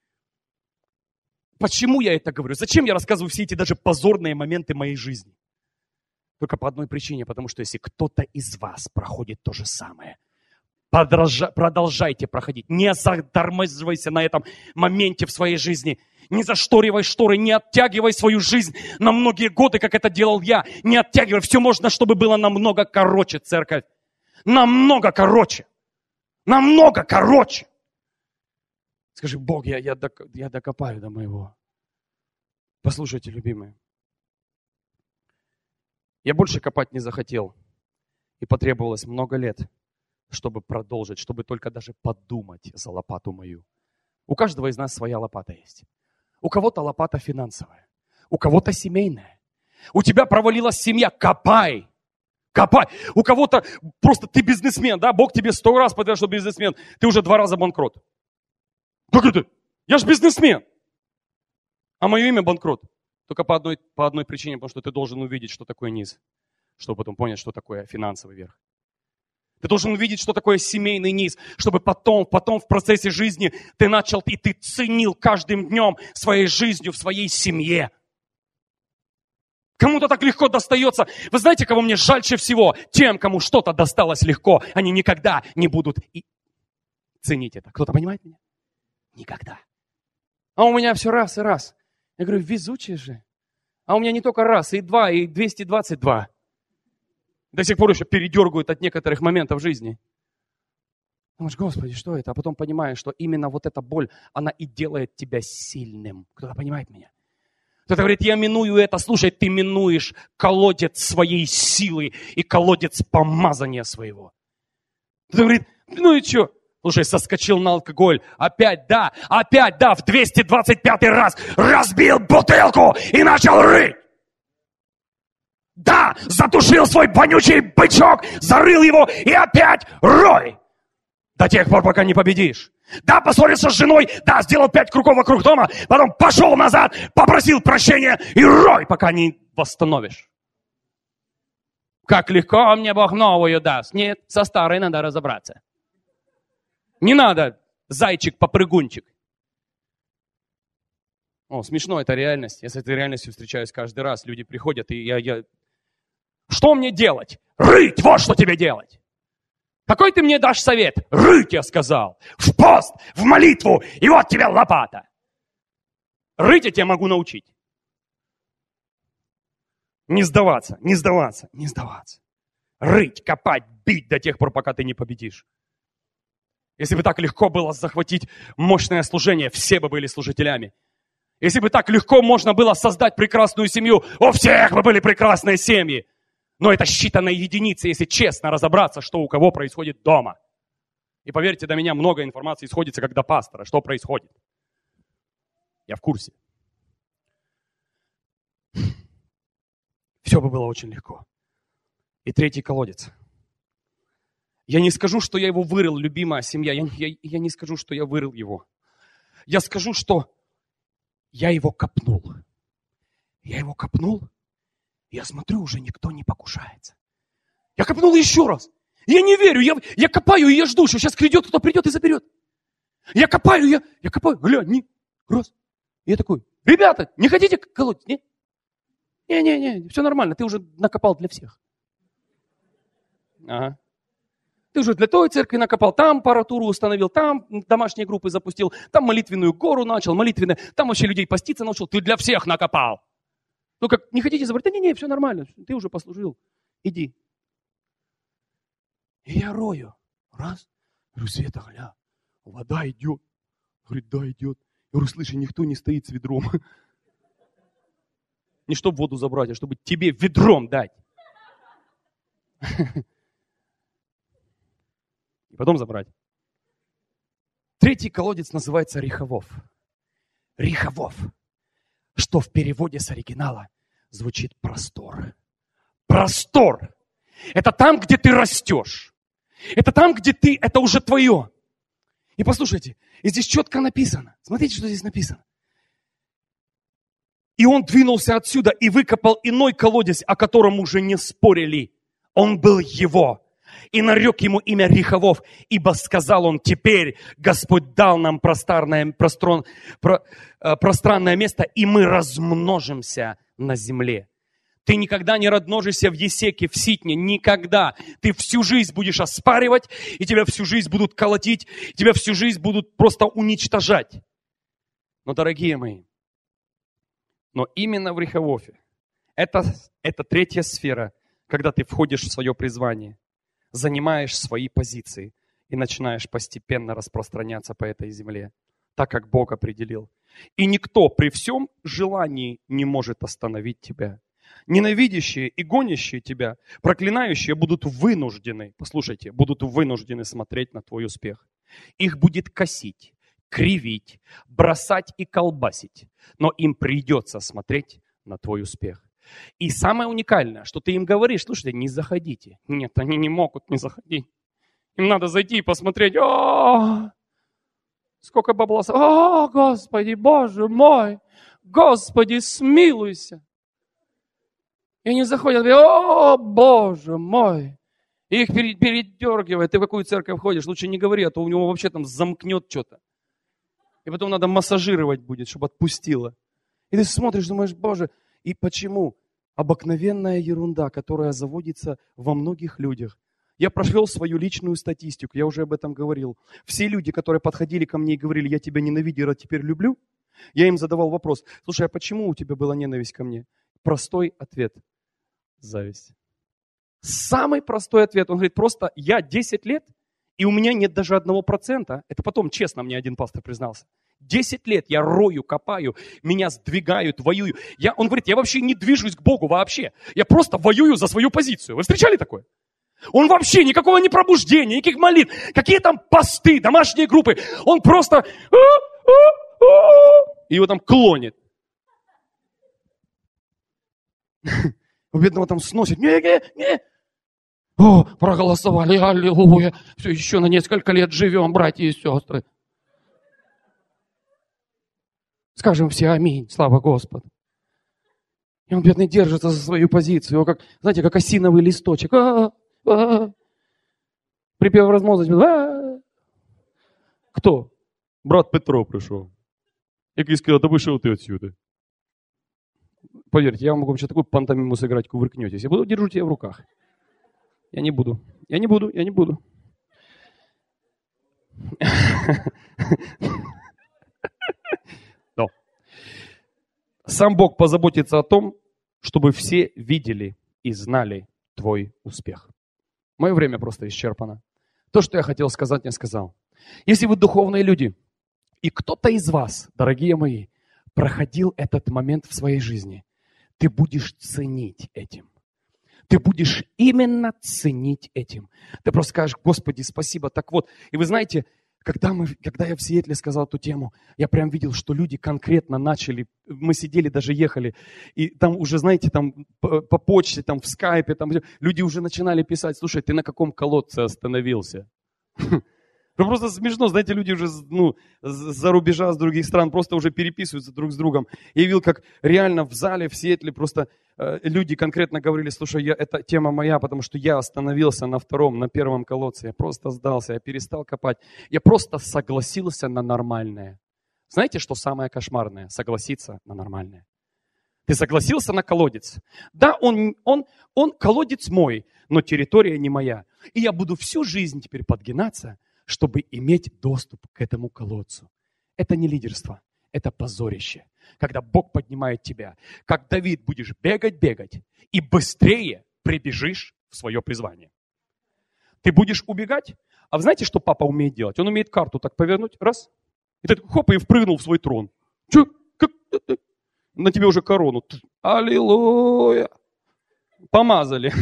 Почему я это говорю? Зачем я рассказываю все эти даже позорные моменты моей жизни? Только по одной причине. Потому что если кто-то из вас проходит то же самое, продолжайте проходить. Не затормаживайся на этом моменте в своей жизни. Не зашторивай шторы, не оттягивай свою жизнь на многие годы, как это делал я. Не оттягивай. Все можно, чтобы было намного короче, церковь. Намного короче. Намного короче. Скажи, Бог, я, я, док, я докопаю до моего. Послушайте, любимые. Я больше копать не захотел. И потребовалось много лет, чтобы продолжить, чтобы только даже подумать за лопату мою. У каждого из нас своя лопата есть. У кого-то лопата финансовая, у кого-то семейная. У тебя провалилась семья, копай, копай. У кого-то просто ты бизнесмен, да, Бог тебе сто раз подтвердил, что бизнесмен, ты уже два раза банкрот. Как это? Я же бизнесмен. А мое имя банкрот. Только по одной, по одной причине, потому что ты должен увидеть, что такое низ, чтобы потом понять, что такое финансовый верх. Ты должен увидеть, что такое семейный низ, чтобы потом, потом в процессе жизни ты начал, и ты ценил каждым днем своей жизнью в своей семье. Кому-то так легко достается. Вы знаете, кого мне жальче всего? Тем, кому что-то досталось легко. Они никогда не будут и ценить это. Кто-то понимает меня? Никогда. А у меня все раз и раз. Я говорю, везучий же. А у меня не только раз, и два, и двести двадцать два. До сих пор еще передергивают от некоторых моментов жизни. Думаешь, Господи, что это? А потом понимаешь, что именно вот эта боль, она и делает тебя сильным. Кто-то понимает меня? Кто-то говорит, я миную это. Слушай, ты минуешь колодец своей силы и колодец помазания своего. Кто-то говорит, ну и что? Слушай, соскочил на алкоголь. Опять, да, опять, да, в двести двадцать пятый раз разбил бутылку и начал рыть. Да, затушил свой вонючий бычок, зарыл его и опять рой. До тех пор, пока не победишь. Да, поссорился с женой, да, сделал пять кругов вокруг дома, потом пошел назад, попросил прощения и рой, пока не восстановишь. Как легко мне Бог новую даст. Нет, со старой надо разобраться. Не надо зайчик-попрыгунчик. О, смешно, это реальность. Я с этой реальностью встречаюсь каждый раз. Люди приходят, и я... я... Что мне делать? Рыть, вот что тебе делать. Какой ты мне дашь совет? Рыть, я сказал. В пост, в молитву, и вот тебе лопата. Рыть я тебя могу научить. Не сдаваться, не сдаваться, не сдаваться. Рыть, копать, бить до тех пор, пока ты не победишь. Если бы так легко было захватить мощное служение, все бы были служителями. Если бы так легко можно было создать прекрасную семью, у всех бы были прекрасные семьи. Но это считанные единицы, если честно разобраться, что у кого происходит дома. И поверьте, до меня много информации исходится, как до пастора, что происходит. Я в курсе. Все бы было очень легко. И третий колодец. Я не скажу, что я его вырыл, любимая семья. Я, я, я не скажу, что я вырыл его. Я скажу, что я его копнул. Я его копнул. Я смотрю, уже никто не покушается. Я копнул еще раз. Я не верю. Я, я копаю, и я жду, что сейчас придет, кто придет и заберет. Я копаю, я, я копаю. Глянь, не, раз. И я такой, ребята, не хотите колоть? Не? Не-не-не, все нормально, ты уже накопал для всех. Ага. Ты уже для той церкви накопал, там аппаратуру установил, там домашние группы запустил, там молитвенную гору начал, молитвенную, там вообще людей поститься научил. Ты для всех накопал. Ну как, не хотите забрать? Да не-не, все нормально, ты уже послужил, иди. И я рою. Раз. Говорю, Света, гля, вода идет. Говорит, да, идет. Я говорю, слышь, никто не стоит с ведром. Не чтобы воду забрать, а чтобы тебе ведром дать. И потом забрать. Третий колодец называется Реховов. Реховов. Что в переводе с оригинала звучит простор. Простор. Это там, где ты растешь. Это там, где ты, это уже твое. И послушайте, и здесь четко написано. Смотрите, что здесь написано. И он двинулся отсюда и выкопал иной колодец, о котором уже не спорили. Он был его. И нарек ему имя Реховов, ибо сказал он, теперь Господь дал нам пространное, прострон, про, пространное место, и мы размножимся на земле. Ты никогда не размножишься в Есеке, в Ситне, никогда. Ты всю жизнь будешь оспаривать, и тебя всю жизнь будут колотить, тебя всю жизнь будут просто уничтожать. Но, дорогие мои, но именно в Реховофе, это, это третья сфера, когда ты входишь в свое призвание, занимаешь свои позиции и начинаешь постепенно распространяться по этой земле, так как Бог определил. И никто при всем желании не может остановить тебя. Ненавидящие и гонящие тебя, проклинающие будут вынуждены, послушайте, будут вынуждены смотреть на твой успех. Их будет косить, кривить, бросать и колбасить, но им придется смотреть на твой успех. И самое уникальное, что ты им говоришь, слушайте, не заходите. Нет, они не могут не заходить. Им надо зайти и посмотреть, о, сколько бабла, о, Господи, Боже мой, Господи, смилуйся. И они заходят, о, Боже мой. И их передергивает. Ты в какую церковь ходишь, лучше не говори, а то у него вообще там замкнет что-то. И потом надо массажировать будет, чтобы отпустило. И ты смотришь, думаешь, Боже, и почему? Обыкновенная ерунда, которая заводится во многих людях. Я прошел свою личную статистику, я уже об этом говорил. Все люди, которые подходили ко мне и говорили, я тебя ненавидел, а теперь люблю, я им задавал вопрос, слушай, а почему у тебя была ненависть ко мне? Простой ответ. Зависть. Самый простой ответ. Он говорит, просто я десять лет, и у меня нет даже одного процента. Это потом честно мне один пастор признался. Десять лет я рою, копаю, меня сдвигают, воюю. Я, он говорит, я вообще не движусь к Богу вообще. Я просто воюю за свою позицию. Вы встречали такое? Он вообще никакого не пробуждения, никаких молитв. Какие там посты, домашние группы. Он просто... И его там клонит. У бедного там сносит. Не-не-не. О, проголосовали, аллилуйя. Все, еще на несколько лет живем, братья и сестры. Скажем все аминь, слава Господу. И он, бедный, держится за свою позицию. Его как, знаете, как осиновый листочек. А-а-а. Припев размазать. А-а-а. Кто? Брат Петро пришел. И сказал, да вышел ты отсюда. Поверьте, я могу вам сейчас такую пантомиму сыграть, кувыркнетесь. Я буду держу тебя в руках. Я не буду. Я не буду, я не буду. Но. Сам Бог позаботится о том, чтобы все видели и знали твой успех. Мое время просто исчерпано. То, что я хотел сказать, не сказал. Если вы духовные люди, и кто-то из вас, дорогие мои, проходил этот момент в своей жизни, ты будешь ценить этим. Ты будешь именно ценить этим. Ты просто скажешь: Господи, спасибо. Так вот, и вы знаете, когда, мы, когда я в Сиэтле сказал эту тему, я прям видел, что люди конкретно начали, мы сидели, даже ехали, и там уже, знаете, там по, по почте, там в скайпе, там люди уже начинали писать: слушай, ты на каком колодце остановился? Ну, просто смешно, знаете, люди уже, ну, за рубежа, с других стран просто уже переписываются друг с другом. Я видел, как реально в зале в Сиэтле просто э, люди конкретно говорили: слушай, я, это тема моя, потому что я остановился на втором, на первом колодце, я просто сдался, я перестал копать. Я просто согласился на нормальное. Знаете, что самое кошмарное? Согласиться на нормальное. Ты согласился на колодец. Да, он, он, он колодец мой, но территория не моя. И я буду всю жизнь теперь подгинаться, чтобы иметь доступ к этому колодцу. Это не лидерство, это позорище. Когда Бог поднимает тебя, как Давид, будешь бегать-бегать, и быстрее прибежишь в свое призвание. Ты будешь убегать, а вы знаете, что папа умеет делать? Он умеет карту так повернуть, раз, и ты хоп, и впрыгнул в свой трон. Че? Как? На тебе уже корону. Аллилуйя! Помазали.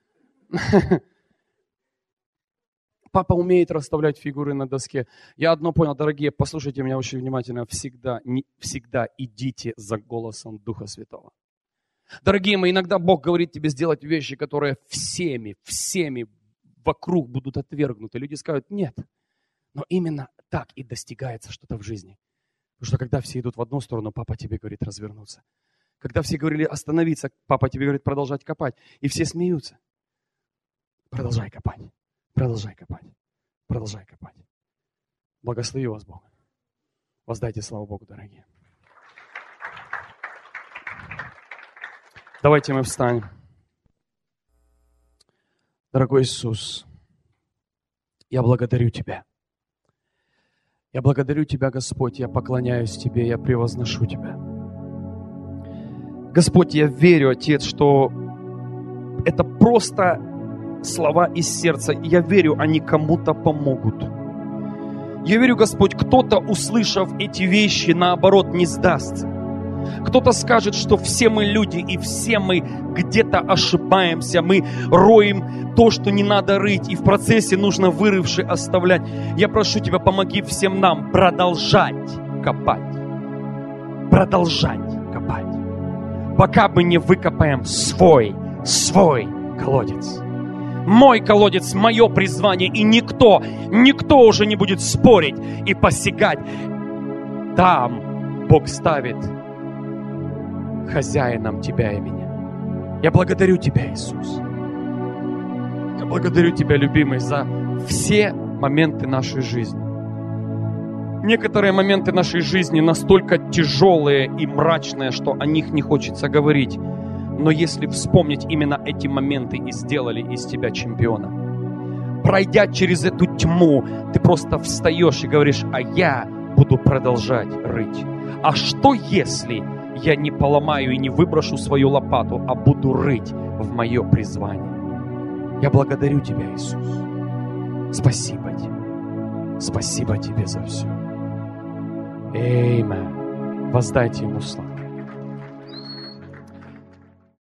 Папа умеет расставлять фигуры на доске. Я одно понял, дорогие, послушайте меня очень внимательно. Всегда, не, всегда идите за голосом Духа Святого. Дорогие мои, иногда Бог говорит тебе сделать вещи, которые всеми, всеми вокруг будут отвергнуты. Люди скажут: нет. Но именно так и достигается что-то в жизни. Потому что когда все идут в одну сторону, папа тебе говорит развернуться. Когда все говорили остановиться, папа тебе говорит продолжать копать. И все смеются. Продолжай копать. Продолжай копать. Продолжай копать. Благослови вас Бог. Воздайте славу Богу, дорогие. Давайте мы встанем. Дорогой Иисус, я благодарю Тебя. Я благодарю Тебя, Господь, я поклоняюсь Тебе, я превозношу Тебя. Господь, я верю, Отец, что это просто слова из сердца. Я верю, они кому-то помогут. Я верю, Господь, кто-то, услышав эти вещи, наоборот, не сдастся. Кто-то скажет, что все мы люди, и все мы где-то ошибаемся. Мы роем то, что не надо рыть, и в процессе нужно вырывши оставлять. Я прошу Тебя, помоги всем нам продолжать копать. Продолжать копать. Пока мы не выкопаем свой, свой колодец. Мой колодец, мое призвание, и никто, никто уже не будет спорить и посягать. Там Бог ставит хозяином Тебя и меня. Я благодарю Тебя, Иисус. Я благодарю Тебя, любимый, за все моменты нашей жизни. Некоторые моменты нашей жизни настолько тяжелые и мрачные, что о них не хочется говорить. Но если вспомнить именно эти моменты и сделали из тебя чемпиона, пройдя через эту тьму, ты просто встаешь и говоришь: а я буду продолжать рыть. А что если я не поломаю и не выброшу свою лопату, а буду рыть в мое призвание? Я благодарю Тебя, Иисус. Спасибо Тебе. Спасибо Тебе за все. Аминь. Воздайте Ему славу.